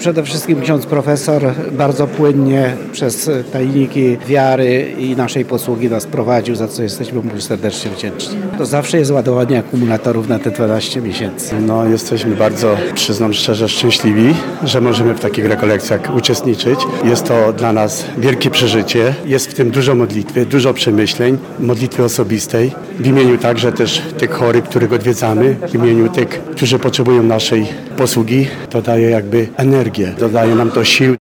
przede wszystkim ksiądz profesor bardzo płynnie przez tajniki wiary i naszej posługi nas prowadził, za co jesteśmy mu serdecznie wdzięczni. To zawsze jest ładowanie akumulatorów na te 12 miesięcy. No, jesteśmy bardzo, przyznam szczerze, szczęśliwi, że możemy w takich rekolekcjach uczestniczyć. Jest to dla nas wielkie przeżycie. Jest w tym dużo modlitwy, dużo przemyśleń, modlitwy osobistej. W imieniu także też tych chorych, których odwiedzamy, w imieniu tych, którzy potrzebują naszej posługi. To daje jakby energię, dodaje nam to sił.